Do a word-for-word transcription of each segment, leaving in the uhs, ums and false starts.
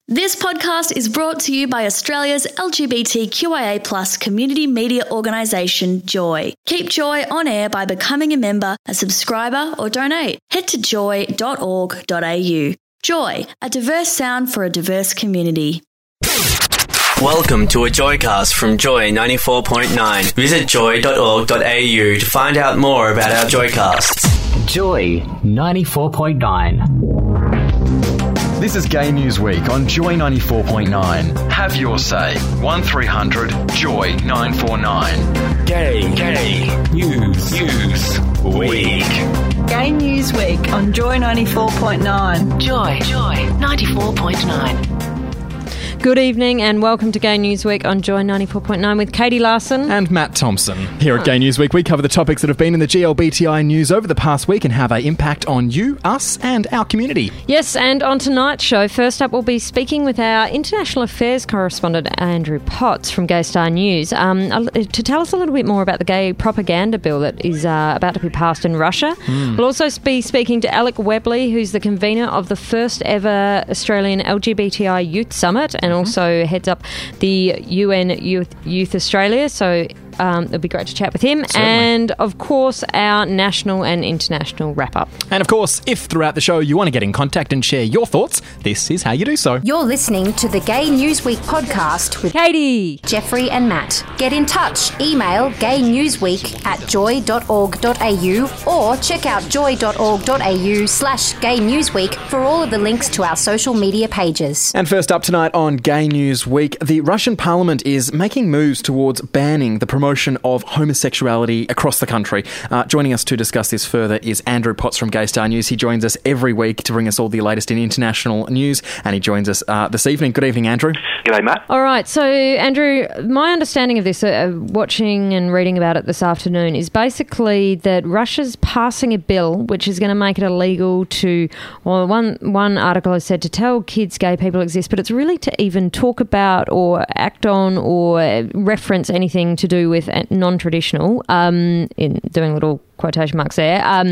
This podcast is brought to you by Australia's L G B T Q I A plus community media organisation, Joy. Keep Joy on air by becoming a member, a subscriber or donate. Head to joy dot org dot a u. Joy, a diverse sound for a diverse community. Welcome to a Joycast from Joy ninety-four point nine. Visit joy dot org dot a u to find out more about our Joycasts. Joy ninety-four point nine. This is Gay News Week on Joy ninety-four point nine. Have your say. one three hundred joy nine four nine. Gay, gay News, News Week. Gay News Week on Joy ninety-four point nine. Joy, Joy ninety-four point nine. Good evening and welcome to Gay News Week on Joy ninety-four point nine with Katie Larson and Matt Thompson. Here at Gay News Week, we cover the topics that have been in the G L B T I news over the past week and how they impact on you, us and our community. Yes, and on tonight's show, first up we'll be speaking with our international affairs correspondent Andrew Potts from Gay Star News um, to tell us a little bit more about the gay propaganda bill that is uh, about to be passed in Russia. Mm. We'll also be speaking to Alec Webley, who's the convener of the first ever Australian L G B T I Youth Summit and also heads up the U N Youth, Youth Australia, so um, it'll be great to chat with him. Certainly. And, of course, our national and international wrap-up. And, of course, if throughout the show you want to get in contact and share your thoughts, this is how you do so. You're listening to the Gay Newsweek podcast with Katie, Jeffrey and Matt. Get in touch. Email gaynewsweek at joy dot org dot a u or check out joy dot org dot a u slash gaynewsweek for all of the links to our social media pages. And first up tonight on Gay News Week, the Russian parliament is making moves towards banning the promotion of homosexuality across the country. Uh, joining us to discuss this further is Andrew Potts from Gay Star News. He joins us every week to bring us all the latest in international news, and he joins us uh, this evening. Good evening, Andrew. G'day, Matt. All right, so Andrew, my understanding of this, uh, watching and reading about it this afternoon, is basically that Russia's passing a bill which is going to make it illegal to, well, one one article has said to tell kids gay people exist, but it's really to even talk about or act on or reference anything to do with non-traditional, um, in doing little quotation marks there, um,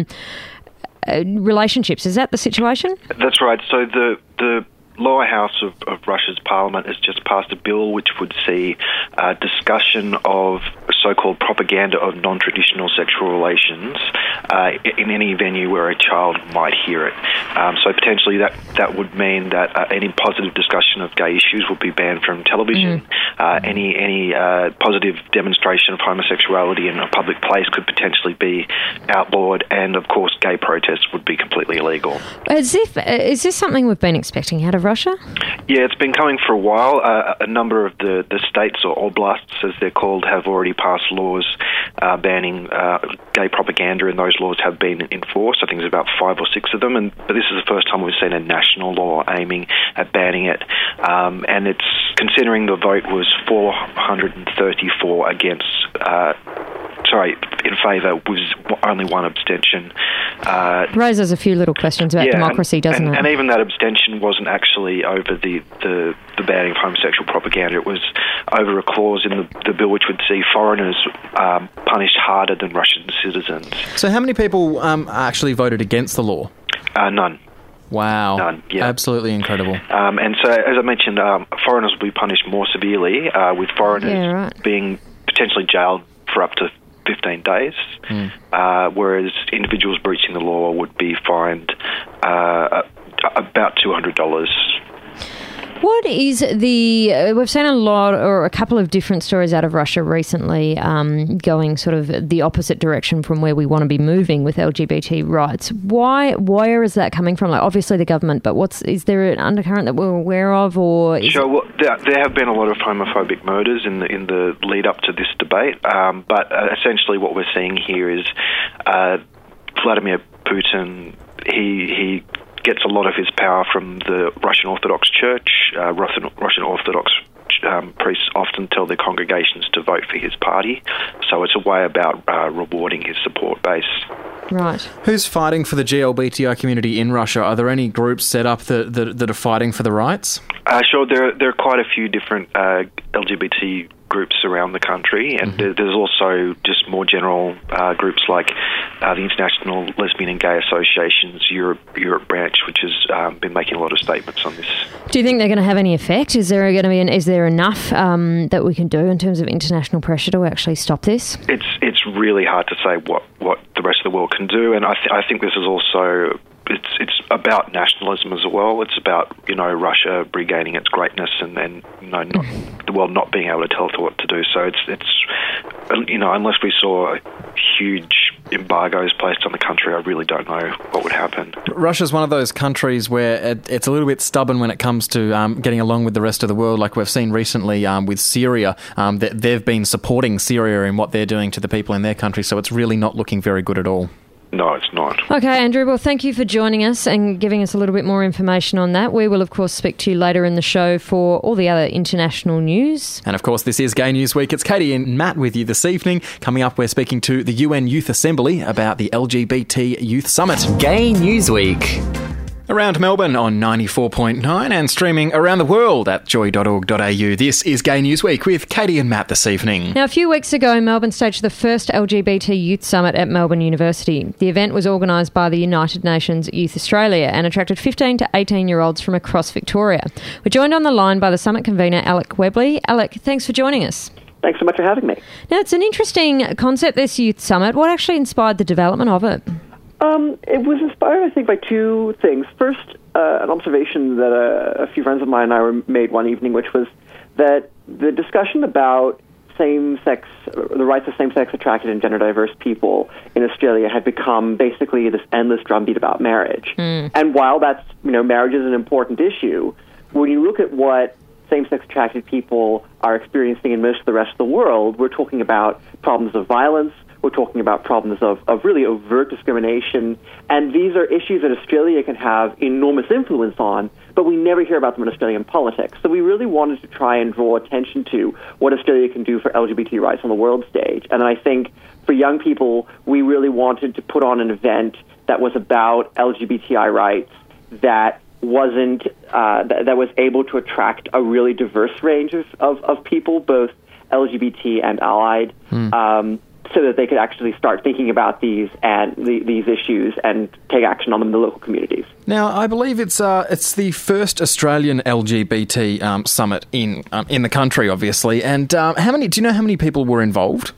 uh, relationships. Is that the situation? That's right. So the the lower house of, of Russia's parliament has just passed a bill which would see uh, discussion of so-called propaganda of non-traditional sexual relations uh, in any venue where a child might hear it. Um, so potentially that, that would mean that uh, any positive discussion of gay issues would be banned from television. Mm. Uh, any any uh, positive demonstration of homosexuality in a public place could potentially be outlawed, and of course gay protests would be completely illegal. As if, is this something we've been expecting out of Russia? Yeah, it's been coming for a while. Uh, a number of the, the states, or oblasts as they're called, have already passed laws uh, banning uh, gay propaganda, and those laws have been enforced. I think there's about five or six of them, and but this is the first time we've seen a national law aiming at banning it. Um, and it's considering the vote was four hundred thirty-four against, uh, sorry, in favour, was only one abstention. Uh, Raises a few little questions about yeah, democracy, and, doesn't and, it? And even that abstention wasn't actually over the, the, the banning of homosexual propaganda. It was over a clause in the, the bill which would see foreigners um, punished harder than Russian citizens. So how many people um, actually voted against the law? Uh, none. Wow. None, yeah. Absolutely incredible. Um, and so, as I mentioned, um, foreigners will be punished more severely, uh, with foreigners yeah, right. being potentially jailed for up to fifteen days, mm. uh, whereas individuals breaching the law would be fined uh, about two hundred dollars. What is the... Uh, we've seen a lot, or a couple of different stories out of Russia recently um, going sort of the opposite direction from where we want to be moving with L G B T rights. Why? Where is that coming from? Like, obviously the government, but what's is there an undercurrent that we're aware of? Or is Sure. Well, there, there have been a lot of homophobic murders in the, in the lead up to this debate, um, but uh, essentially what we're seeing here is uh, Vladimir Putin, he... he gets a lot of his power from the Russian Orthodox Church. Uh, Russian, Russian Orthodox um, priests often tell their congregations to vote for his party. So it's a way about uh, rewarding his support base. Right. Who's fighting for the G L B T I community in Russia? Are there any groups set up that, that, that are fighting for the rights? Uh, sure, there are, there are quite a few different uh, L G B T groups around the country, and mm-hmm. there's also just more general uh, groups like uh, the International Lesbian and Gay Association's Europe Europe branch, which has um, been making a lot of statements on this. Do you think they're going to have any effect? Is there going to be an, is there enough um, that we can do in terms of international pressure to actually stop this? It's it's really hard to say what, what the rest of the world can do, and I th- I think this is also. It's it's about nationalism as well. It's about, you know, Russia regaining its greatness and, and you know, not, the world not being able to tell it what to do. So it's, it's you know, unless we saw huge embargoes placed on the country, I really don't know what would happen. Russia's one of those countries where it, it's a little bit stubborn when it comes to um, getting along with the rest of the world, like we've seen recently um, with Syria. Um, that they've been supporting Syria in what they're doing to the people in their country, so it's really not looking very good at all. No, it's not. Okay, Andrew, well, thank you for joining us and giving us a little bit more information on that. We will, of course, speak to you later in the show for all the other international news. And, of course, this is Gay News Week. It's Katie and Matt with you this evening. Coming up, we're speaking to the U N Youth Assembly about the L G B T Youth Summit. Gay News Week. Around Melbourne on ninety-four point nine and streaming around the world at joy dot org dot a u. This is Gay News Week with Katie and Matt this evening. Now, a few weeks ago, Melbourne staged the first L G B T Youth Summit at Melbourne University. The event was organised by the United Nations Youth Australia and attracted fifteen to eighteen-year-olds from across Victoria. We're joined on the line by the summit convener, Alec Webley. Alec, thanks for joining us. Thanks so much for having me. Now, it's an interesting concept, this Youth Summit. What actually inspired the development of it? Um, it was inspired, I think, by two things. First, uh, an observation that a, a few friends of mine and I were made one evening, which was that the discussion about same-sex, the rights of same-sex attracted and gender-diverse people in Australia had become basically this endless drumbeat about marriage. Mm. And while that's, you know, marriage is an important issue, when you look at what same-sex attracted people are experiencing in most of the rest of the world, we're talking about problems of violence. We're talking about problems of, of really overt discrimination, and these are issues that Australia can have enormous influence on, but we never hear about them in Australian politics. So we really wanted to try and draw attention to what Australia can do for L G B T rights on the world stage. And I think for young people, we really wanted to put on an event that was about L G B T I rights that wasn't uh, that, that was able to attract a really diverse range of, of, of people, both L G B T and allied. Mm. Um, so that they could actually start thinking about these and the, these issues and take action on them in the local communities. Now, I believe it's uh, it's the first Australian L G B T um, summit in um, in the country, obviously. And um, how many? Do you know how many people were involved?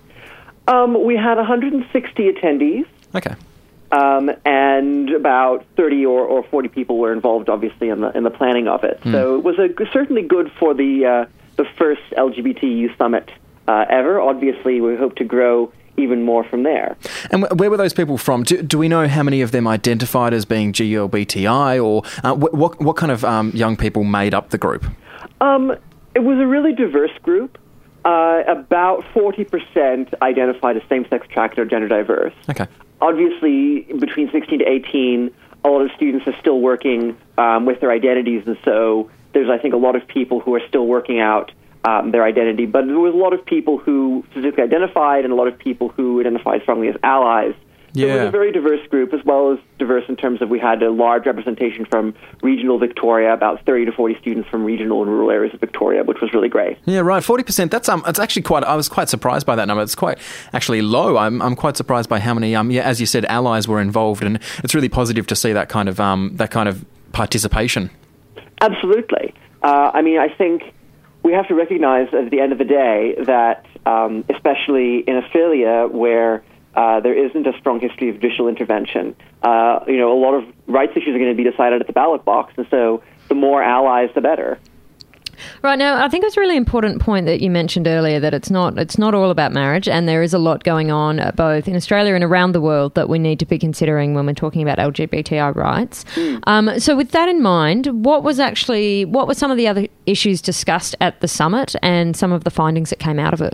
Um, we had one hundred sixty attendees. Okay. Um, and about thirty or, or forty people were involved, obviously, in the in the planning of it. Mm. So it was a, certainly good for the uh, the first L G B T youth summit uh, ever. Obviously, we hope to grow even more from there. And where were those people from? Do, do we know how many of them identified as being G L B T I, or uh, what, what what kind of um, young people made up the group? Um, it was a really diverse group. Uh, about forty percent identified as same-sex attracted or gender diverse. Okay. Obviously, between sixteen to eighteen, a lot of students are still working um, with their identities, and so there's, I think, a lot of people who are still working out Um, their identity, but there was a lot of people who specifically identified and a lot of people who identified strongly as allies. So yeah. It was a very diverse group, as well as diverse in terms of we had a large representation from regional Victoria, about thirty to forty students from regional and rural areas of Victoria, which was really great. Yeah, right. forty percent. That's um. It's actually quite. I was quite surprised by that number. It's quite actually low. I'm I'm quite surprised by how many um. Yeah, as you said, allies were involved, and it's really positive to see that kind of um that kind of participation. Absolutely. Uh, I mean, I think we have to recognize at the end of the day that, um, especially in Australia, where uh, there isn't a strong history of judicial intervention, uh, you know, a lot of rights issues are going to be decided at the ballot box, and so the more allies, the better. Right, now, I think it's a really important point that you mentioned earlier, that it's not it's not all about marriage, and there is a lot going on uh, both in Australia and around the world that we need to be considering when we're talking about L G B T I rights. Mm. Um, so with that in mind, what was actually what were some of the other issues discussed at the summit and some of the findings that came out of it?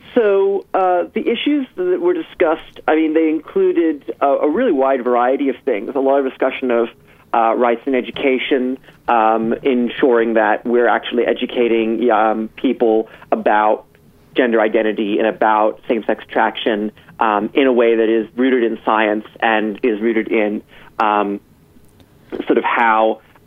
So uh, the issues that were discussed, I mean, they included a, a really wide variety of things, a lot of discussion of Uh, rights in education, um, ensuring that we're actually educating um, people about gender identity and about same-sex attraction um, in a way that is rooted in science and is rooted in um, sort of how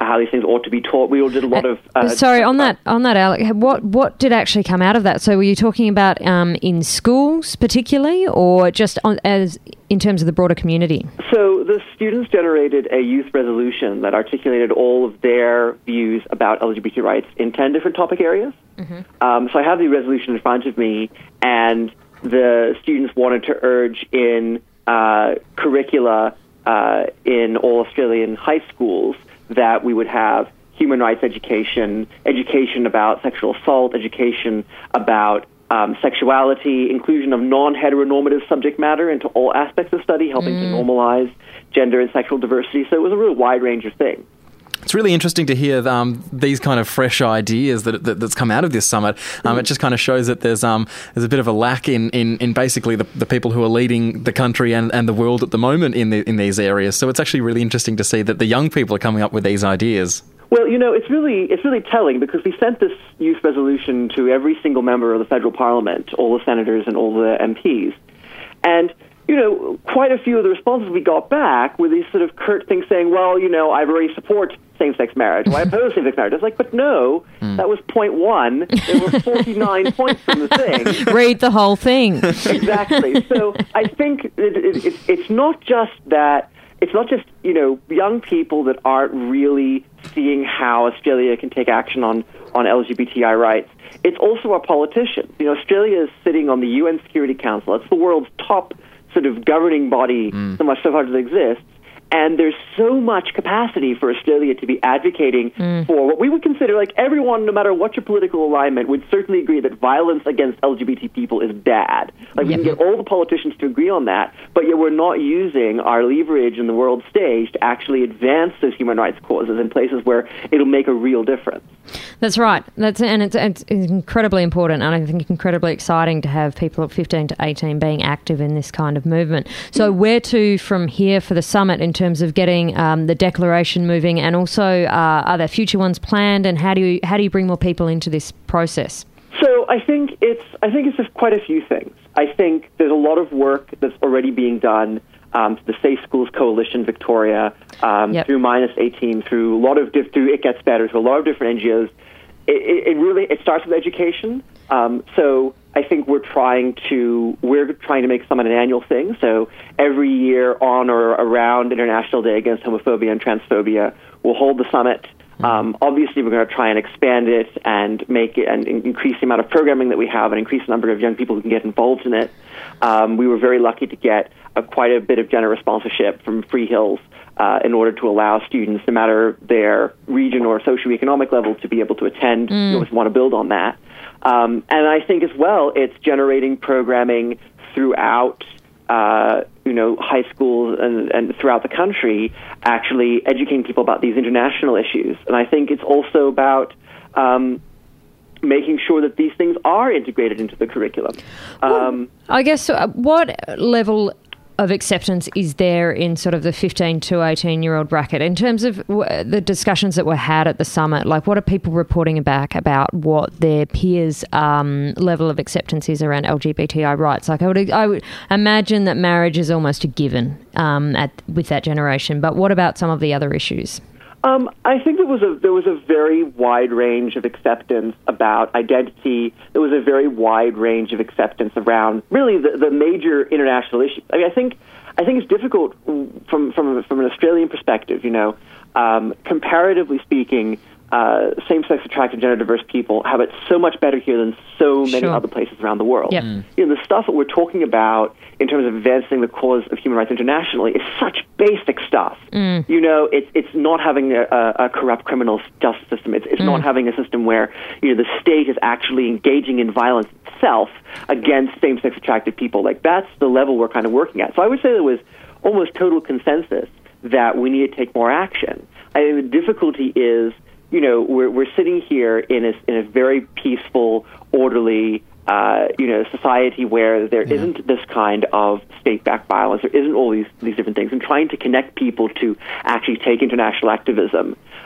how these things ought to be taught. We all did a lot of... Uh, Sorry, on that, on that, Alec, what what did actually come out of that? So were you talking about um, in schools particularly, or just on, as in terms of the broader community? So the students generated a youth resolution that articulated all of their views about L G B T rights in ten different topic areas. Mm-hmm. Um, so I have the resolution in front of me, and the students wanted to urge in uh, curricula uh, in all Australian high schools that we would have human rights education, education about sexual assault, education about um, sexuality, inclusion of non-heteronormative subject matter into all aspects of study, helping mm. to normalize gender and sexual diversity. So it was a real wide range of things. It's really interesting to hear um, these kind of fresh ideas that, that that's come out of this summit. Um, it just kind of shows that there's um there's a bit of a lack in, in, in basically the, the people who are leading the country and, and the world at the moment in the, in these areas. So it's actually really interesting to see that the young people are coming up with these ideas. Well, you know, it's really it's really telling because we sent this youth resolution to every single member of the federal parliament, all the senators and all the M Ps, and you know, quite a few of the responses we got back were these sort of curt things saying, well, you know, I already support same-sex marriage, or I oppose same-sex marriage. I was like, but no, mm. that was point one. There were forty-nine points from the thing. Read the whole thing. Exactly. So I think it, it, it, it's not just that, it's not just, you know, young people that aren't really seeing how Australia can take action on, on L G B T I rights. It's also our politicians. You know, Australia is sitting on the U N Security Council. It's the world's top sort of governing body, mm. so much so far as it exists. And there's so much capacity for Australia to be advocating mm. for what we would consider, like everyone, no matter what your political alignment, would certainly agree that violence against L G B T people is bad. Like we yep. can get all the politicians to agree on that, but yet we're not using our leverage in the world stage to actually advance those human rights causes in places where it'll make a real difference. That's right. That's and it's, it's incredibly important, and I think incredibly exciting to have people at fifteen to eighteen being active in this kind of movement. So, where to from here for the summit in terms of getting um, the declaration moving, and also uh, are there future ones planned, and how do you how do you bring more people into this process? So, I think it's I think it's just quite a few things. I think there's a lot of work that's already being done. Um, the Safe Schools Coalition Victoria, um, yep. through Minus eighteen, through a lot of diff- through It Gets Better, through a lot of different N G Os. It, it, it really it starts with education. Um, so I think we're trying to we're trying to make Summit an annual thing. So every year on or around International Day Against Homophobia and Transphobia, we'll hold the summit. Um, obviously, we're going to try and expand it and make it and increase the amount of programming that we have and increase the number of young people who can get involved in it. Um, we were very lucky to get a, quite a bit of generous sponsorship from Free Hills uh, in order to allow students, no matter their region or socioeconomic level, to be able to attend. Mm. We always want to build on that. Um, and I think as well, it's generating programming throughout Uh, you know, high schools and, and throughout the country, actually educating people about these international issues. And I think it's also about um, making sure that these things are integrated into the curriculum. Um, well, I guess, uh, what level of acceptance is there in sort of the fifteen to eighteen-year-old bracket in terms of w- the discussions that were had at the summit? Like, what are people reporting back about what their peers' um, level of acceptance is around L G B T I rights? Like, I would, I would imagine that marriage is almost a given um, at with that generation. But what about some of the other issues? Um, I think there was a there was a very wide range of acceptance about identity. There was a very wide range of acceptance around really the, the major international issues. I mean, I think I think it's difficult from from from an Australian perspective. You know, um, comparatively speaking, uh, same-sex attracted, gender-diverse people have it so much better here than so many sure. other places around the world. Yep. Mm. You know, the stuff that we're talking about in terms of advancing the cause of human rights internationally is such basic stuff. Mm. You know, it's it's not having a, a, a corrupt criminal justice system. It's it's mm. not having a system where, you know, the state is actually engaging in violence itself against same-sex attracted people. Like, that's the level we're kind of working at. So I would say there was almost total consensus that we need to take more action. I think the difficulty is, you know, we're we're sitting here in a in a very peaceful, orderly, uh, you know, society where there yeah. isn't this kind of state-backed violence. There isn't all these these different things, and trying to connect people to actually take international activism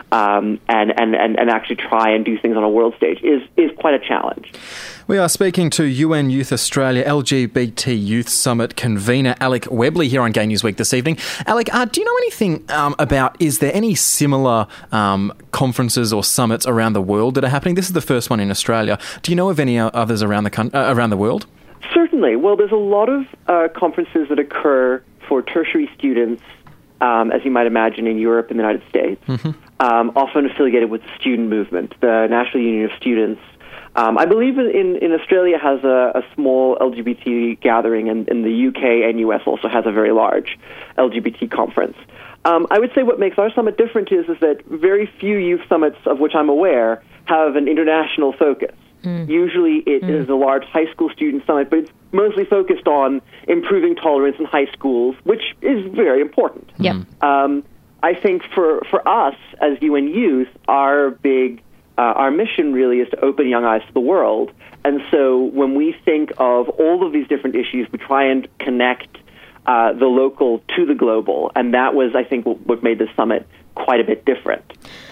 um, and, and, and, and actually try and do things on a world stage is, is quite a challenge. We are speaking to U N Youth Australia L G B T Youth Summit convener Alec Webley here on Gay News Week this evening. Alec, uh, do you know anything um, about, is there any similar um, conferences or summits around the world that are happening? This is the first one in Australia. Do you know of any others around the con- uh, around the world? Certainly. Well, there's a lot of uh, conferences that occur for tertiary students, um, as you might imagine, in Europe and the United States, mm-hmm. um, often affiliated with the student movement, the National Union of Students. Um, I believe in, in Australia has a, a small L G B T gathering, and, and the U K and U S also has a very large L G B T conference. Um, I would say what makes our summit different is, is that very few youth summits of which I'm aware have an international focus. Mm. Usually it mm. is a large high school student summit, but it's mostly focused on improving tolerance in high schools, which is very important. Yep. Um, I think for, for us as U N Youth, our big Uh, our mission really is to open young eyes to the world. And so when we think of all of these different issues, we try and connect uh, the local to the global. And that was, I think, what, what made this summit quite a bit different.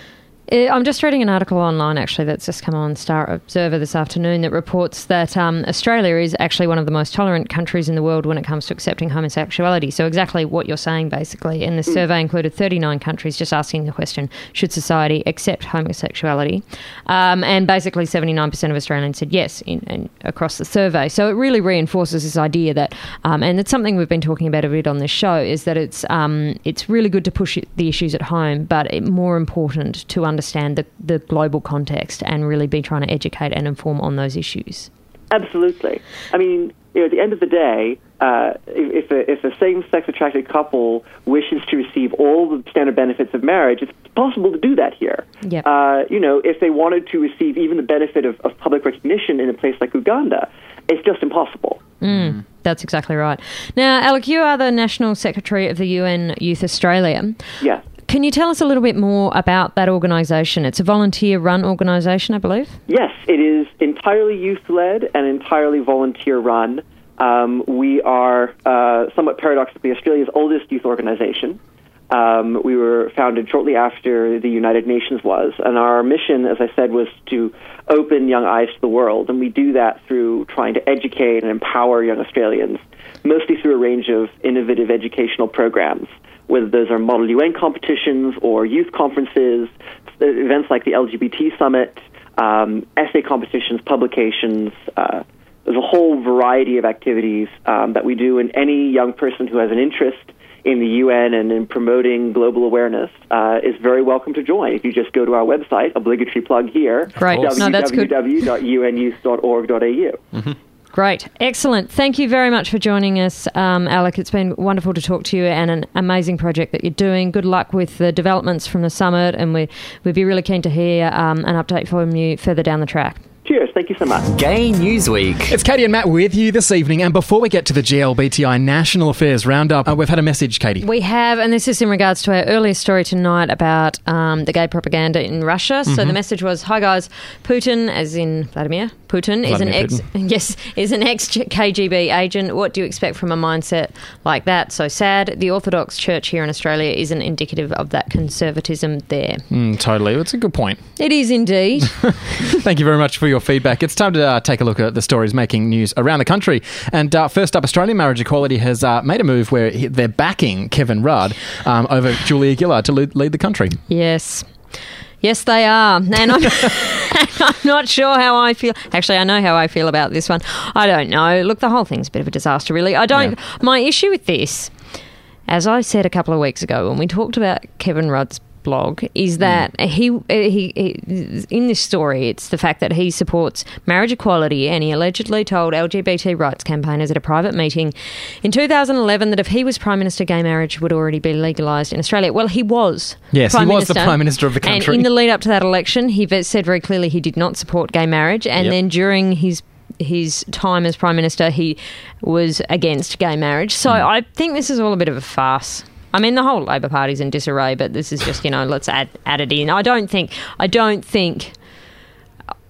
I'm just reading an article online, actually, that's just come on Star Observer this afternoon that reports that um, Australia is actually one of the most tolerant countries in the world when it comes to accepting homosexuality. So exactly what you're saying, basically. And the mm. survey included thirty-nine countries just asking the question, should society accept homosexuality? Um, and basically seventy-nine percent of Australians said yes in, in, across the survey. So it really reinforces this idea that, um, and it's something we've been talking about a bit on this show, is that it's um, it's really good to push the issues at home, but it, more important to understand understand the, the global context and really be trying to educate and inform on those issues. Absolutely. I mean, you know, at the end of the day, uh, if, if, a, if a same-sex attracted couple wishes to receive all the standard benefits of marriage, it's possible to do that here. Yep. Uh, you know, if they wanted to receive even the benefit of, of public recognition in a place like Uganda, it's just impossible. Mm, that's exactly right. Now, Alec, you are the National Secretary of the U N Youth Australia. Yes. Can you tell us a little bit more about that organisation? It's a volunteer-run organisation, I believe? Yes, it is entirely youth-led and entirely volunteer-run. Um, we are, uh, somewhat paradoxically, Australia's oldest youth organisation. Um, we were founded shortly after the United Nations was, and our mission, as I said, was to open young eyes to the world, and we do that through trying to educate and empower young Australians, mostly through a range of innovative educational programs, whether those are Model U N competitions or youth conferences, events like the L G B T Summit, um, essay competitions, publications. Uh, there's a whole variety of activities um, that we do, and any young person who has an interest in the U N and in promoting global awareness uh, is very welcome to join. If you just go to our website, obligatory plug here, Great. No, that's good. w w w dot u n youth dot org dot a u. Mm-hmm. Great. Excellent. Thank you very much for joining us, um, Alec. It's been wonderful to talk to you, and an amazing project that you're doing. Good luck with the developments from the summit, and we, we'd be really keen to hear um, an update from you further down the track. Cheers. Thank you so much. Gay Newsweek. It's Katie and Matt with you this evening. And before we get to the G L B T I National Affairs Roundup, uh, we've had a message, Katie. We have, and this is in regards to our earlier story tonight about um, the gay propaganda in Russia. Mm-hmm. So the message was, hi guys, Putin, as in Vladimir, Putin, Vladimir is an ex Putin. yes is an ex-K G B agent. What do you expect from a mindset like that? So sad. The Orthodox Church here in Australia isn't indicative of that conservatism there. Mm, totally. It's a good point. It is indeed. Thank you very much for your feedback. It's time to uh, take a look at the stories making news around the country. And uh, first up, Australian Marriage Equality has uh, made a move where he, they're backing Kevin Rudd um, over Julia Gillard to lead, lead the country. Yes. Yes, they are. And I'm, I'm not sure how I feel. Actually, I know how I feel about this one. I don't know. Look, the whole thing's a bit of a disaster, really. I don't. Yeah. My issue with this, as I said a couple of weeks ago when we talked about Kevin Rudd's blog, is that mm. he, he he in this story, it's the fact that he supports marriage equality, and he allegedly told L G B T rights campaigners at a private meeting in two thousand eleven that if he was Prime Minister, gay marriage would already be legalised in Australia. Well, he was. Yes, Prime he was Minister, the Prime Minister of the country. And in the lead up to that election, he said very clearly he did not support gay marriage, and yep. then during his his time as Prime Minister, he was against gay marriage. So mm. I think this is all a bit of a farce. I mean, the whole Labor Party's in disarray, but this is just, you know, let's add add it in. I don't think, I don't think,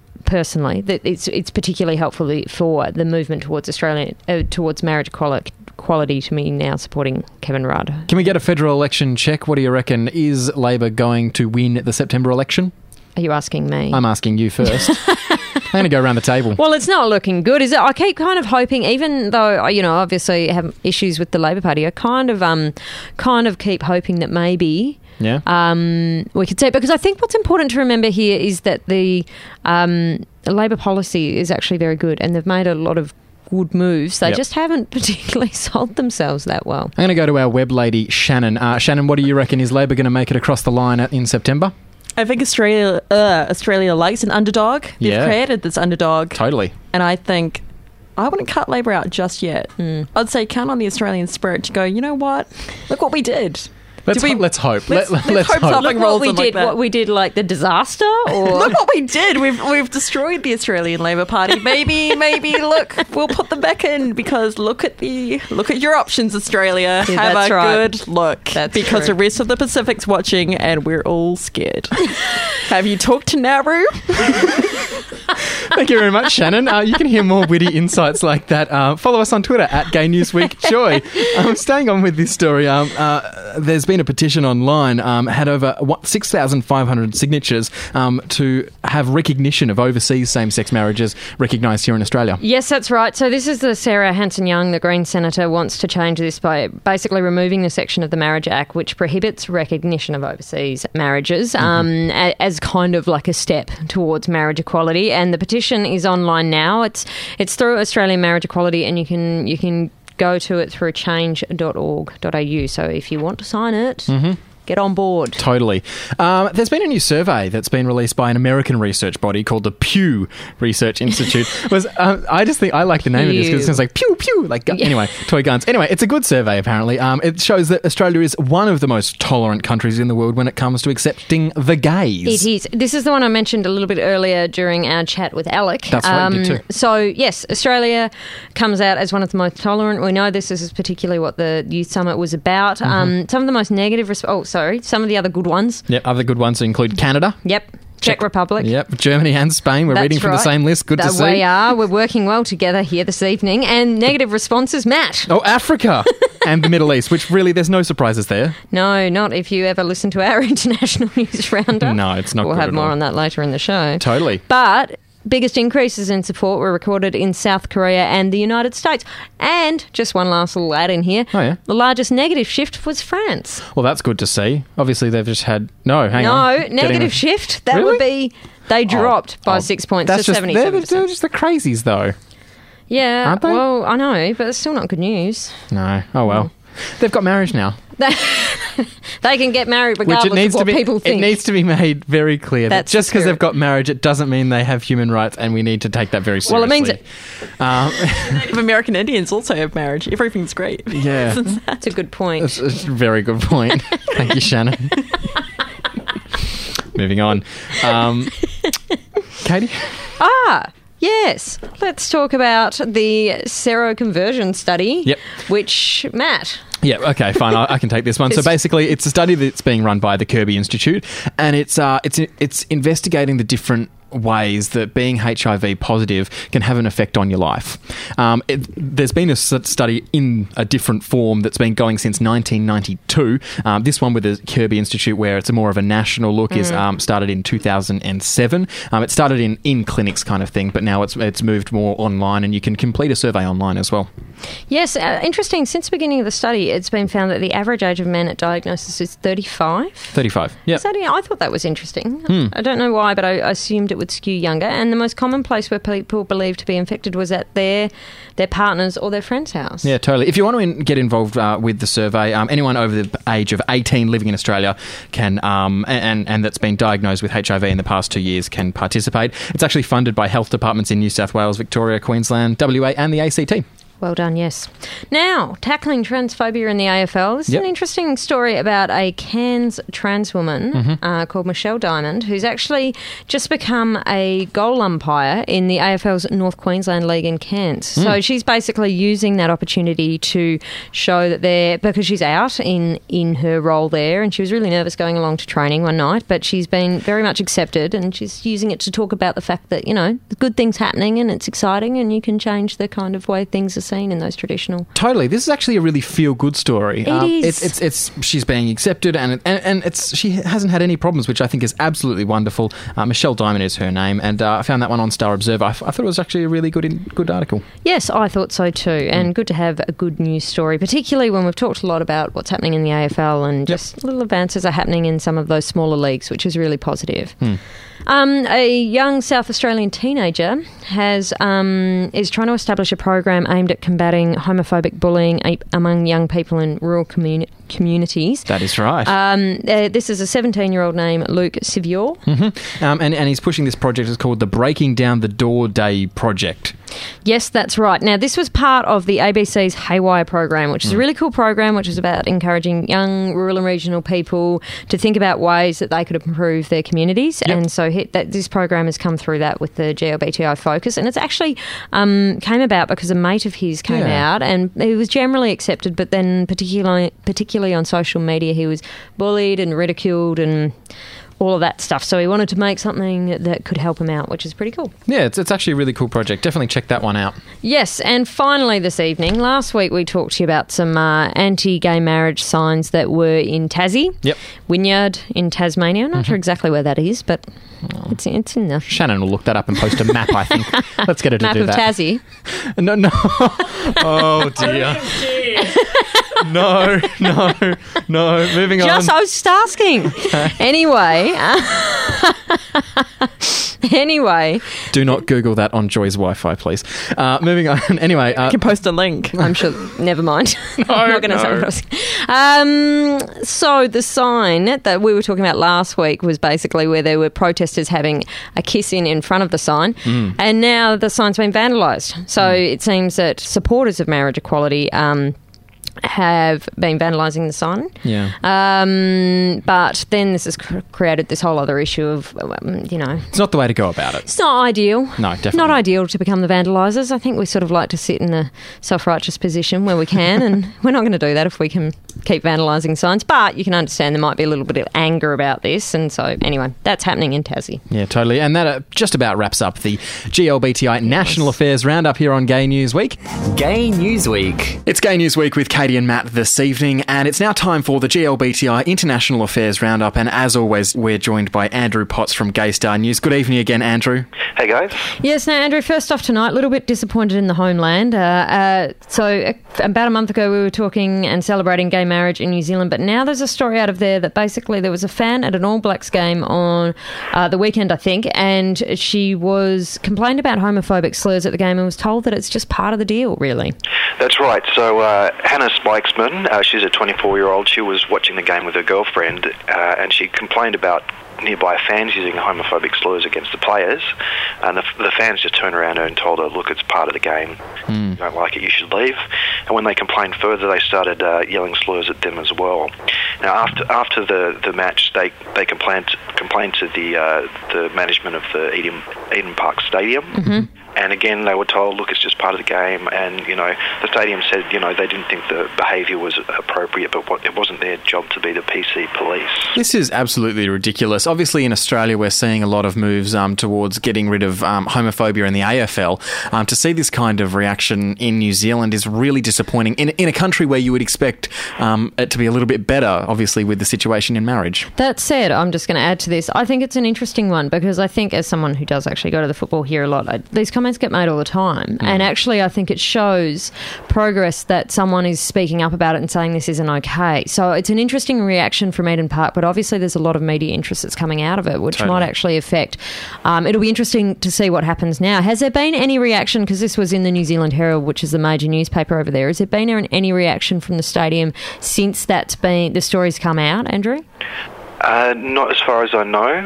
personally, that it's it's particularly helpful for the movement towards Australia, uh, towards marriage equality, Equality to me now supporting Kevin Rudd. Can we get a federal election check? What do you reckon? Is Labor going to win the September election? Are you asking me? I'm asking you first. I'm going to go around the table. Well, it's not looking good, is it? I keep kind of hoping, even though, you know, obviously have issues with the Labor Party, I kind of um, kind of keep hoping that maybe yeah. um, we could see it. Because I think what's important to remember here is that the, um, the Labor policy is actually very good, and they've made a lot of good moves. They yep. just haven't particularly sold themselves that well. I'm going to go to our web lady, Shannon. Uh, Shannon, what do you reckon? Is Labor going to make it across the line at, in September? I think Australia uh, Australia likes an underdog. They've yeah. created this underdog. Totally. And I think I wouldn't cut Labor out just yet. Mm. I'd say count on the Australian spirit to go, you know what? Look what we did. Let's, did we, ho- let's hope. Let's, Let, let's, let's hope, hope. something Look rolls what we in did. like that. What we did, like the disaster, or look what we did. We've we've destroyed the Australian Labor Party. Maybe maybe look, we'll put them back in because look at the look at your options, Australia. Yeah, Have that's a right. good look. That's because true. the rest of the Pacific's watching and we're all scared. Have you talked to Nauru? Thank you very much, Shannon. Uh, you can hear more witty insights like that. Uh, follow us on Twitter at Gay Newsweek Joy. Um, staying on with this story, um, uh, there's been a petition online, um, had over six thousand five hundred signatures um, to have recognition of overseas same-sex marriages recognised here in Australia. Yes, that's right. So this is the Sarah Hanson-Young, the Green Senator, wants to change this by basically removing the section of the Marriage Act which prohibits recognition of overseas marriages mm-hmm. um, a- as kind of like a step towards marriage equality. And the petition is online now. It's it's through Australian Marriage Equality, and you can you can go to it through change dot org dot a u. So if you want to sign it, mm-hmm. get on board. Totally. Um, there's been a new survey that's been released by an American research body called the Pew Research Institute. Was um, I just think I like the name Pew. of this because it sounds like pew pew, like gu- Yeah. anyway, toy guns. Anyway, it's a good survey apparently. Um, it shows that Australia is one of the most tolerant countries in the world when it comes to accepting the gays. It is. This is the one I mentioned a little bit earlier during our chat with Alec. That's right, you did too. So, yes, Australia comes out as one of the most tolerant. We know this, this is particularly what the Youth Summit was about. Mm-hmm. Um, some of the most negative... Resp- oh, sorry. Some of the other good ones. Yep, other good ones include Canada. Yep. Czech Republic. Yep, Germany and Spain. We're That's reading from right. the same list. Good that to see. We are. We're working well together here this evening. And negative responses, Matt. Oh, Africa and the Middle East, which really there's no surprises there. No, not if you ever listen to our international news roundup. No, it's not We'll good have at more all. on that later in the show. Totally. But biggest increases in support were recorded in South Korea and the United States. And just one last little add in here. Oh, yeah. The largest negative shift was France. Well, that's good to see. Obviously, they've just had... No, hang no, on. negative Getting- shift. That Really? would be... They dropped Oh, by oh, six points that's to just, seventy-seven they're, percent. they're just the crazies, though. Yeah, Aren't they? well, I know, but it's still not good news. No. Oh, well. They've got marriage now. They can get married regardless Which it needs of what to be, people think. It needs to be made very clear That's that just because true. they've got marriage, it doesn't mean they have human rights, and we need to take that very seriously. Well, it means it. Um, Native American Indians also have marriage. Everything's great. yeah. That's a good point. That's, that's a very good point. Thank you, Shannon. Moving on. Um, Katie? Ah, yes. Let's talk about the seroconversion study. Yep. Which, Matt... Yeah, okay, fine. I, I can take this one. So It's- basically, it's a study that's being run by the Kirby Institute, and it's uh, it's it's investigating the different ways that being H I V positive can have an effect on your life. Um, it, there's been a s- study in a different form that's been going since nineteen ninety-two. Um, this one with the Kirby Institute, where it's a more of a national look, is um, started in two thousand seven. Um, it started in, in clinics kind of thing, but now it's it's moved more online, and you can complete a survey online as well. Yes, uh, interesting. Since the beginning of the study, it's been found that the average age of men at diagnosis is thirty-five. thirty-five, yeah. So, yeah, I thought that was interesting. Hmm. I don't know why, but I assumed it would skew younger. And the most common place where people believe to be infected was at their their partner's or their friend's house. Yeah, totally. If you want to in, get involved uh, with the survey, um, anyone over the age of eighteen living in Australia can, um, and, and that's been diagnosed with H I V in the past two years can participate. It's actually funded by health departments in New South Wales, Victoria, Queensland, W A and the A C T. Well done, yes. Now, tackling transphobia in the A F L. This is Yep. an interesting story about a Cairns trans woman Mm-hmm. uh, called Michelle Diamond, who's actually just become a goal umpire in the A F L's North Queensland League in Cairns. Mm. So she's basically using that opportunity to show that they're, because she's out in, in her role there, and she was really nervous going along to training one night, but she's been very much accepted, and she's using it to talk about the fact that, you know, good things happening and it's exciting and you can change the kind of way things are scene in those traditional. Totally. This is actually a really feel-good story. It um, is. It's, it's, it's, she's being accepted, and, and, and it's she hasn't had any problems, which I think is absolutely wonderful. Uh, Michelle Diamond is her name, and uh, I found that one on Star Observer. I, f- I thought it was actually a really good in, good article. Yes, I thought so too, and Mm. good to have a good news story, particularly when we've talked a lot about what's happening in the A F L and just little advances are happening in some of those smaller leagues, which is really positive. Mm. Um, a young South Australian teenager has um, is trying to establish a program aimed at combating homophobic bullying a- among young people in rural communi- communities. That is right. Um, uh, this is a seventeen-year-old named Luke Sivior. Mm-hmm. Um, and, and he's pushing this project. It's called the Breaking Down the Door Day Project. Yes, that's right. Now, this was part of the A B C's Haywire program, which is a really cool program, which is about encouraging young rural and regional people to think about ways that they could improve their communities. Yep. And so he, that this program has come through that with the G L B T I focus. And it's actually um, came about because a mate of his came Yeah. out and he was generally accepted, but then particularly, particularly on social media, he was bullied and ridiculed and all of that stuff. So he wanted to make something that could help him out, which is pretty cool. Yeah, it's, it's actually a really cool project. Definitely check that one out. Yes, and finally this evening, last week we talked to you about some uh, anti-gay marriage signs that were in Tassie. Yep. Wynyard in Tasmania. I'm not sure exactly where that is, but it's, it's in the Shannon will look that up and post a map, I think. Let's get her to map do of that. Tassie. No, no. Oh, dear. No, no, no. Moving Just, on. I was just asking. Anyway. anyway. Do not Google that on Joy's Wi-Fi, please. Uh, moving on. Anyway. Uh, You can post a link. I'm sure. Never mind. No, I'm not going to no. say what I was. Um, so the sign that we were talking about last week was basically where there were protesters having a kiss in in front of the sign, Mm. and now the sign's been vandalised. So it seems that supporters of marriage equality um, have been vandalising the sign. Yeah. Um, but then this has cr- created this whole other issue of, um, you know, It's not the way to go about it. it's not ideal. No, definitely Not not. ideal to become the vandalisers. I think we sort of like to sit in a self-righteous position where we can, and we're not going to do that if we can keep vandalising signs. But you can understand there might be a little bit of anger about this, and so anyway, that's happening in Tassie. Yeah, totally. And that uh, just about wraps up the G L B T I National Affairs Roundup here on Gay News Week. Gay News Week. It's Gay News Week with Katie and Matt this evening, and it's now time for the G L B T I International Affairs Roundup. And as always, we're joined by Andrew Potts from Gay Star News. Good evening again, Andrew. Hey guys. Yes, now Andrew, first off tonight, a little bit disappointed in the homeland. Uh, uh, so uh, about a month ago we were talking and celebrating gay marriage in New Zealand, but now there's a story out of there that basically there was a fan at an All Blacks game on uh, the weekend, I think, and she was complained about homophobic slurs at the game and was told that it's just part of the deal, really. That's right. So uh, Hannah Spikesman, uh, she's a twenty-four-year-old. She was watching the game with her girlfriend, uh, and she complained about nearby fans using homophobic slurs against the players, and the, the fans just turned around her and told her, look, it's part of the game. Mm. You don't like it, you should leave. And when they complained further, they started uh, yelling slurs at them as well. Now, after after the, the match, they they complained complained to the uh, the management of the Eden Eden Park Stadium. Mm-hmm. And again, they were told, look, it's just part of the game. And, you know, the stadium said, you know, they didn't think the behaviour was appropriate, but what, it wasn't their job to be the P C police. This is absolutely ridiculous. Obviously, in Australia, we're seeing a lot of moves um, towards getting rid of um, homophobia in the A F L. Um, to see this kind of reaction in New Zealand is really disappointing in, in a country where you would expect um, it to be a little bit better, obviously, with the situation in marriage. That said, I'm just going to add to this. I think it's an interesting one because I think as someone who does actually go to the football here a lot, I, these comments get made all the time. Mm. And actually, I think it shows progress that someone is speaking up about it and saying this isn't okay. So it's an interesting reaction from Eden Park, but obviously there's a lot of media interest that's coming out of it, which Totally. might actually affect. Um, it'll be interesting to see what happens now. Has there been any reaction, because this was in the New Zealand Herald, which is the major newspaper over there, has there been any reaction from the stadium since that's been the story's come out, Andrew? Uh, not as far as I know.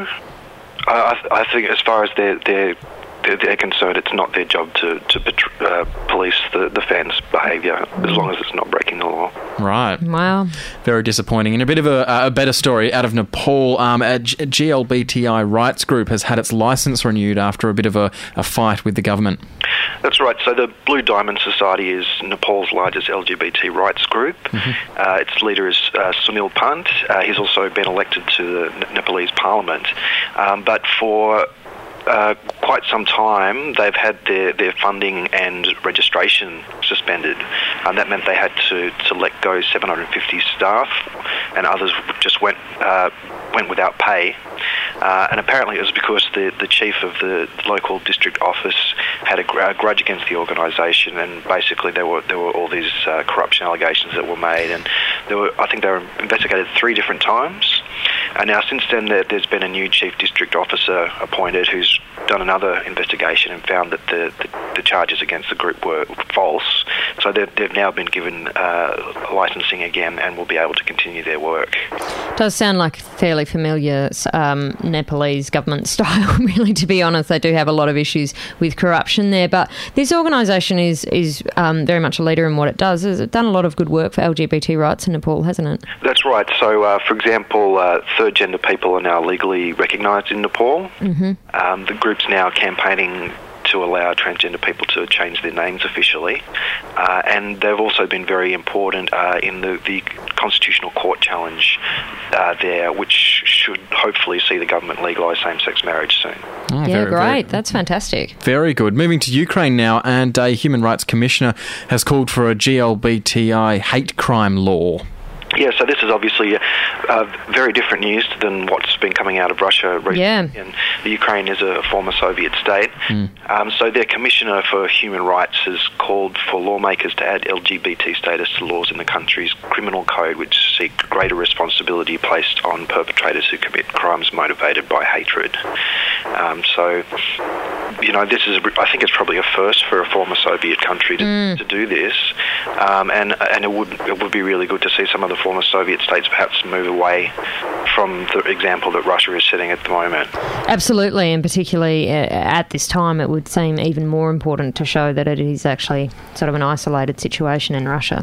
I, I, I think as far as their their they're, they're concerned, it's not their job to, to patr- uh, police the, the fans' behaviour, as long as it's not breaking the law. Right. Wow. Very disappointing. And a bit of a, a better story out of Nepal. Um, a G- GLBTI rights group has had its licence renewed after a bit of a, a fight with the government. That's right. So the Blue Diamond Society is Nepal's largest L G B T rights group. Mm-hmm. Uh, its leader is uh, Sunil Pant. Uh, he's also been elected to the Nepalese parliament. Um, but for uh, quite some time, they've had their, their funding and registration suspended. And that meant they had to, to let go seven hundred fifty staff, and others just went uh, went without pay. Uh, and apparently it was because the, the chief of the local district office had a, gr- a grudge against the organisation, and basically there were there were all these uh, corruption allegations that were made, and there were I think they were investigated three different times. And now since then there, there's been a new chief district officer appointed who's done another investigation and found that the, the, the charges against the group were false. So they've, they've now been given uh, licensing again and will be able to continue their work. Does sound like fairly familiar um, Nepalese government style, really, to be honest. They do have a lot of issues with corruption there. But this organisation is, is um, very much a leader in what it does. It's done a lot of good work for L G B T rights in Nepal, hasn't it? That's right. So, uh, for example, uh, third gender people are now legally recognised in Nepal. Mm-hmm. Um, the group's now campaigning to allow transgender people to change their names officially. Uh, and they've also been very important uh, in the, the Constitutional Court challenge uh, there, which should hopefully see the government legalise same-sex marriage soon. Oh, yeah, very, great. very, That's fantastic. Very good. Moving to Ukraine now, and a human rights commissioner has called for a G L B T I hate crime law. Yeah, so this is obviously uh, uh, very different news than what's been coming out of Russia recently. Yeah. And the Ukraine is a former Soviet state. Mm. Um, so their Commissioner for Human Rights has called for lawmakers to add L G B T status to laws in the country's criminal code, which seek greater responsibility placed on perpetrators who commit crimes motivated by hatred. Um, so, you know, this is, I think it's probably a first for a former Soviet country to, Mm. to do this. Um, and and it would it would be really good to see some of the former Soviet states perhaps move away from the example that Russia is setting at the moment. Absolutely, and particularly uh, at this time, it would seem even more important to show that it is actually sort of an isolated situation in Russia.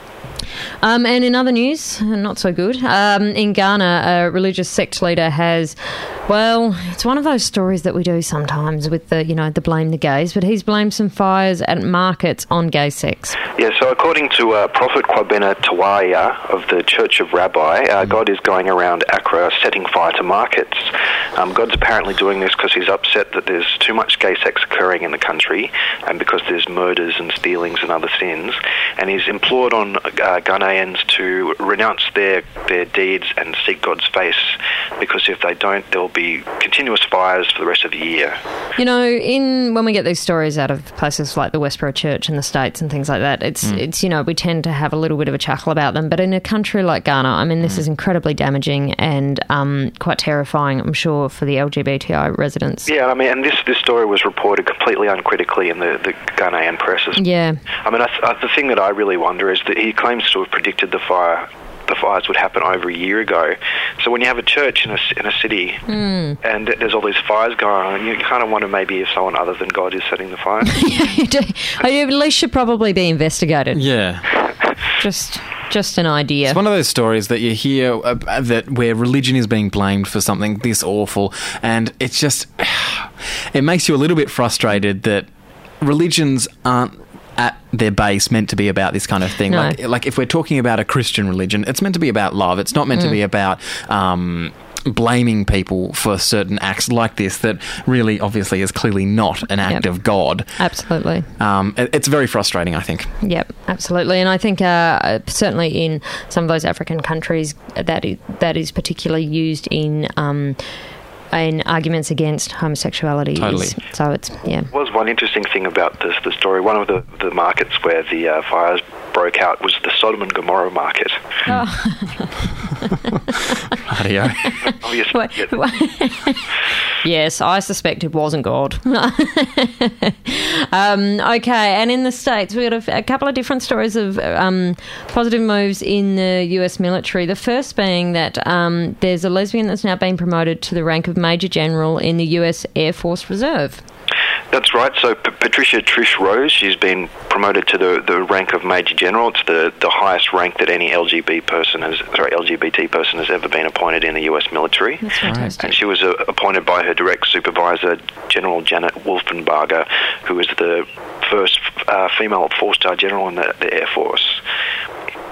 Um, and in other news, not so good, um, in Ghana, a religious sect leader has, well, it's one of those stories that we do sometimes with the, you know, the blame the gays, but he's blamed some fires at markets on gay sex. Yeah, so according to uh, Prophet Kwabena Tawaya of the Church of Rabbi, uh, God is going around Accra setting fire to markets. Um, God's apparently doing this because he's upset that there's too much gay sex occurring in the country, and because there's murders and stealings and other sins, and he's implored on uh, Ghanaians to renounce their, their deeds and seek God's face, because if they don't, there'll be continuous fires for the rest of the year. You know, in when we get these stories out of places like the Westboro Church in the States and things like that, it's, mm. it's you know, we tend to have a little bit of a chuckle about them, but in a country like Ghana, I mean, this mm. is incredibly damaging and um, quite terrifying, I'm sure, for the L G B T I residents. Yeah, I mean, and this, this story was reported completely uncritically in the, the Ghanaian press. Yeah. I mean, I th- uh, the thing that I really wonder is that he claims to have predicted the fire the fires would happen over a year ago. So when you have a church in a, in a city mm. and there's all these fires going on, you kind of wonder maybe if someone other than God is setting the fire. At least should probably be investigated. Yeah. Just... Just an idea. It's one of those stories that you hear uh, that where religion is being blamed for something this awful, and it's just, it makes you a little bit frustrated that religions aren't at their base meant to be about this kind of thing. No. Like, like if we're talking about a Christian religion, it's meant to be about love. It's not meant mm. to be about um, blaming people for certain acts like this that really obviously is clearly not an act yep. of God. Absolutely. Um, it, it's very frustrating, I think. Yep, absolutely. And I think uh, certainly in some of those African countries that is, that is particularly used in... Um, in arguments against homosexuality. Totally. Is, so it's, yeah. There was one interesting thing about this, the story. One of the, the markets where the uh, fires broke out was the Sodom and Gomorrah market. Radio. Obviously. Yes, I suspect it wasn't God. um, okay, and in the States, we've got a, a couple of different stories of um, positive moves in the U S military. The first being that um, there's a lesbian that's now been promoted to the rank of Major General in the U S Air Force Reserve. That's right. So P- Patricia Trish Rose, she's been promoted to the, the rank of Major General. It's the, the highest rank that any L G B T person has, sorry, L G B T person has ever been appointed in the U S military. That's fantastic. And she was uh, appointed by her direct supervisor, General Janet Wolfenbarger, who was the first uh, female four-star general in the, the Air Force.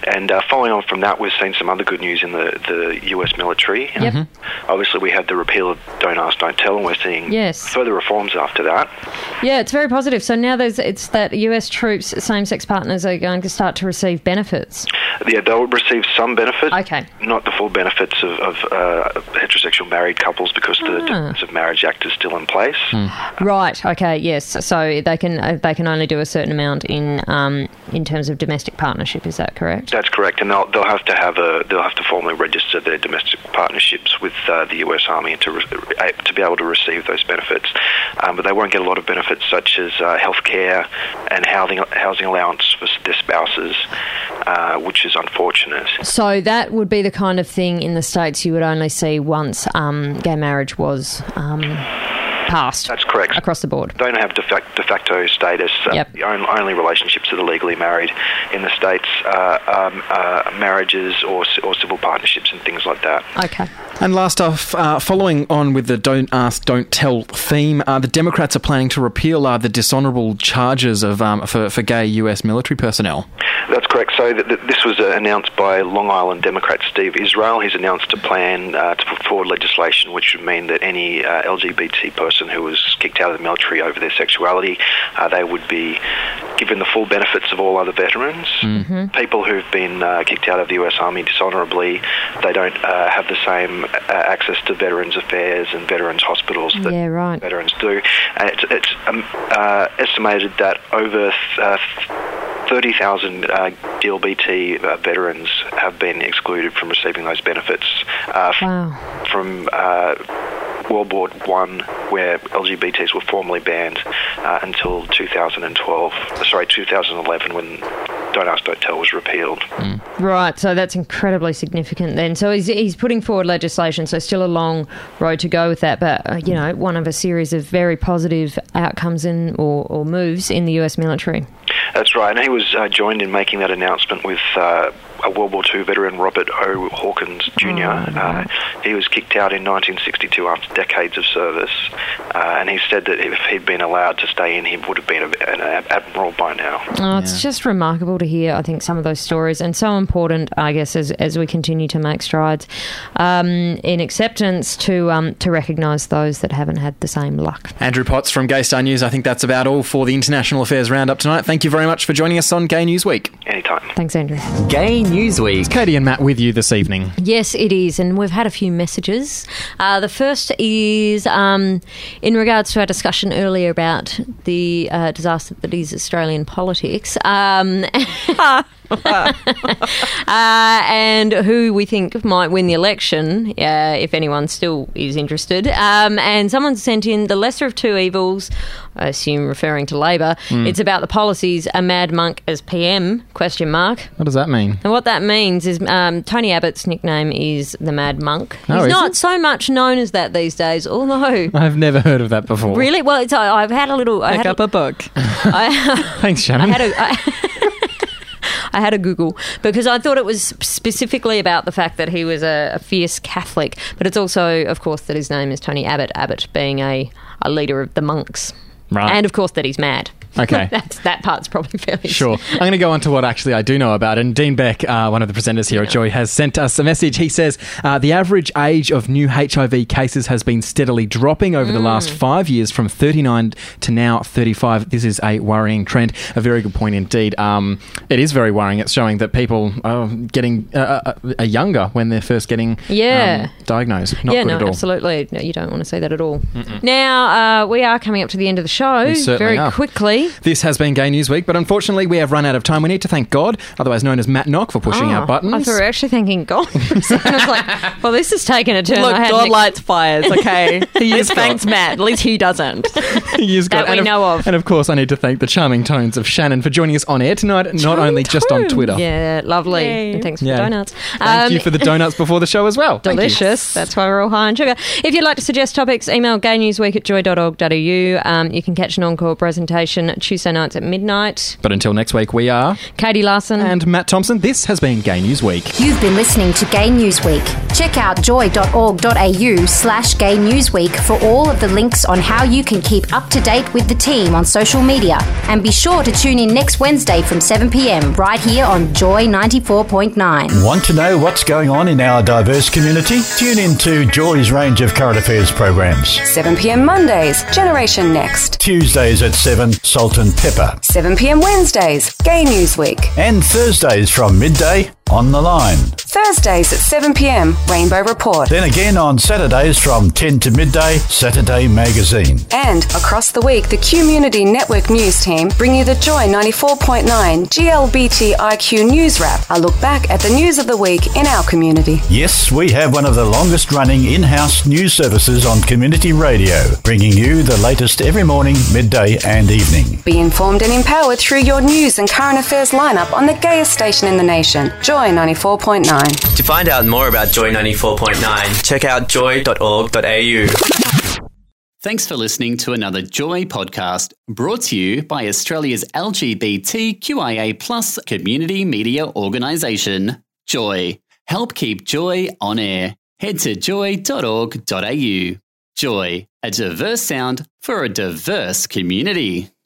And uh, following on from that, we've seen some other good news in the, the U S military. Yep. Mm-hmm. Obviously, we had the repeal of Don't Ask, Don't Tell, and we're seeing yes. further reforms after that. Yeah, it's very positive. So now there's it's that U S troops, same-sex partners are going to start to receive benefits. Yeah, they'll receive some benefits. Okay. Not the full benefits of, of uh, heterosexual married couples because ah. the Defence of Marriage Act is still in place. Mm. Right. Okay. Yes. So they can uh, they can only do a certain amount in um, in terms of domestic partnership. Is that correct? That's correct, and they'll they'll have to have a they'll have to formally register their domestic partnerships with uh, the U S Army to re- to be able to receive those benefits. Um, but they won't get a lot of benefits such as uh, health care and housing housing allowance for their spouses, uh, which is unfortunate. So that would be the kind of thing in the States you would only see once um, gay marriage was um, passed. That's correct. Across the board. They don't have de facto, de facto status. Uh, yep. The only, only relationships that are legally married in the States are um, uh, marriages or, or civil partnerships and things like that. Okay. And last off, uh, following on with the Don't Ask, Don't Tell theme, uh, the Democrats are planning to repeal uh, the dishonourable charges of um, for, for gay U S military personnel. That's correct. So th- th- this was uh, announced by Long Island Democrat Steve Israel. He's announced a plan uh, to put forward legislation which would mean that any uh, L G B T person who was kicked out of the military over their sexuality, uh, they would be given the full benefits of all other veterans. Mm-hmm. People who've been uh, kicked out of the U S Army dishonourably, they don't uh, have the same uh, access to Veterans Affairs and Veterans Hospitals that yeah, right. veterans do. And it's, it's um, uh, estimated that over uh, thirty thousand uh, D L B T uh, veterans have been excluded from receiving those benefits uh, wow. f- from uh, World War One, where L G B Ts were formally banned uh, until two thousand twelve. Sorry, two thousand eleven, when Don't Ask, Don't Tell was repealed. Mm. Right, so that's incredibly significant then. So he's, he's putting forward legislation, so still a long road to go with that, but, uh, you know, one of a series of very positive outcomes in or, or moves in the U S military. That's right, and he was uh, joined in making that announcement with uh, a World War Two veteran, Robert O. Hawkins Junior Oh, right. uh, he was kicked out in nineteen sixty-two after decades of service, uh, and he said that if he'd been allowed to stay in, he would have been a, an admiral by now. Oh, it's yeah. just remarkable to hear, I think, some of those stories, and so important, I guess, as as we continue to make strides um, in acceptance to um, to recognise those that haven't had the same luck. Andrew Potts from Gay Star News. I think that's about all for the International Affairs Roundup tonight. Thank you very much for joining us on Gay News Week. Anytime. Thanks, Andrew. Gay Newsweek. It's Katie and Matt with you this evening. Yes, it is, and we've had a few messages. Uh, the first is um, in regards to our discussion earlier about the uh, disaster that is Australian politics. Um, uh, and who we think might win the election, uh, if anyone still is interested. Um, and someone sent in the lesser of two evils, I assume referring to Labor. Mm. It's about the policies, a mad monk as P M, question mark. What does that mean? And what that means is um, Tony Abbott's nickname is the Mad Monk. Oh, He's not it? so much known as that these days, although... I've never heard of that before. Really? Well, it's, I've had a little... I Pick had up a, a book. I, Thanks, Shannon. I had a... I, I had a Google because I thought it was specifically about the fact that he was a, a fierce Catholic, but it's also, of course, that his name is Tony Abbott, Abbott being a, a leader of the monks. Right. And, of course, that he's mad. Okay. That's, that part's probably fairly Sure. I'm going to go on to what actually I do know about. And Dean Beck, uh, one of the presenters here yeah. at Joy, has sent us a message. He says, uh, the average age of new H I V cases has been steadily dropping over mm. the last five years from thirty-nine to now thirty-five. This is a worrying trend. A very good point indeed. Um, it is very worrying. It's showing that people are getting uh, uh, younger when they're first getting yeah. um, diagnosed. Not yeah, good no, at all. absolutely. No, you don't want to say that at all. Mm-mm. Now, uh, we are coming up to the end of the show We certainly very are. quickly. This has been Gay News Week, but unfortunately we have run out of time. We need to thank God, otherwise known as Matt Knock, for pushing oh, our buttons. I thought we were actually thanking God. So I was like, well, this has taken a turn. Look, I God ex- lights fires, okay? He is thanks Matt. At least he doesn't. He is that God. we and know of, of. And of course, I need to thank the charming tones of Shannon for joining us on air tonight, charming not only just on Twitter. Yeah, lovely. Yay. And thanks for yeah. the donuts. Thank um, you for the donuts before the show as well. Delicious. That's why we're all high on sugar. If you'd like to suggest topics, email gaynewsweek at joy dot org dot a u. Um, you can catch an encore presentation Tuesday nights at midnight. But until next week, we are Katie Larson and Matt Thompson. This has been Gay News Week. You've been listening to Gay News Week. Check out joy.org.au slash Gay News Week for all of the links on how you can keep up to date with the team on social media. And be sure to tune in next Wednesday from seven p.m. right here on Joy ninety-four point nine. Want to know what's going on in our diverse community? Tune in to Joy's range of current affairs programs. seven p.m. Mondays, Generation Next. Tuesdays at seven, Salt and Pepper. seven p.m. Wednesdays, Gay News Week. And Thursdays from midday, On the Line. Thursdays at seven p.m, Rainbow Report. Then again on Saturdays from ten to midday, Saturday Magazine. And across the week, the Community Network News team bring you the Joy ninety-four point nine G L B T I Q News Wrap, a look back at the news of the week in our community. Yes, we have one of the longest running in-house news services on community radio, bringing you the latest every morning, midday and evening. Be informed and empowered through your news and current affairs lineup on the gayest station in the nation, Joy ninety-four point nine. To find out more about Joy ninety-four point nine, check out joy dot org dot a u. Thanks for listening to another Joy podcast, brought to you by Australia's L G B T Q I A plus community media organisation, Joy. Help keep Joy on air. Head to joy dot org dot a u. Joy, a diverse sound for a diverse community.